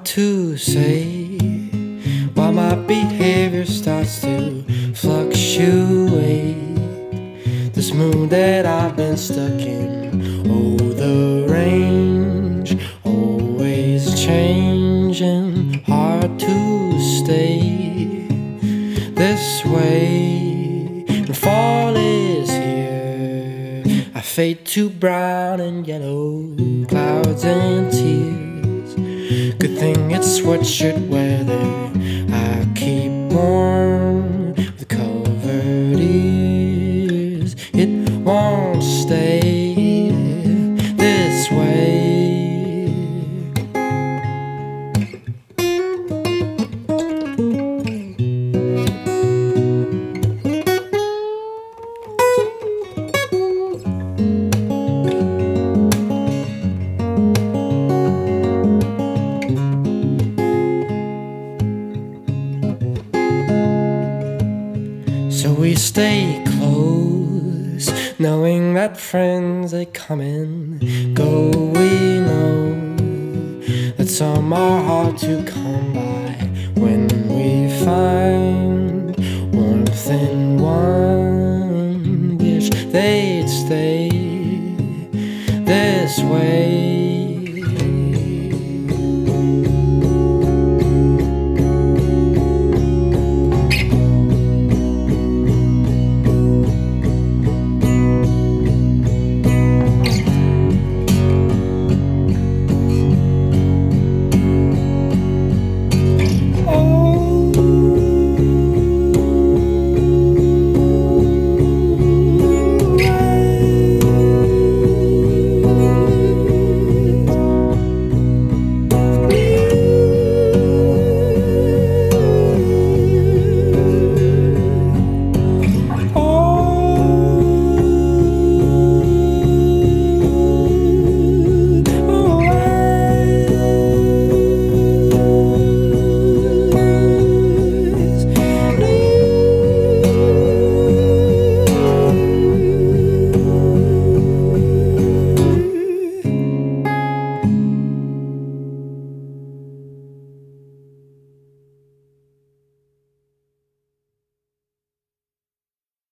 to say while my behavior starts to fluctuate. This mood that I've been stuck in, oh, the range always changing, hard to stay this way. And fall is here, I fade to brown and yellow, clouds and tears. Good thing it's sweatshirt weather, I keep warm with covered ears. It won't stay this way. So we stay close, knowing that friends they come and go. We know that some are hard to come by. When we find warmth in one, wish they'd stay this way.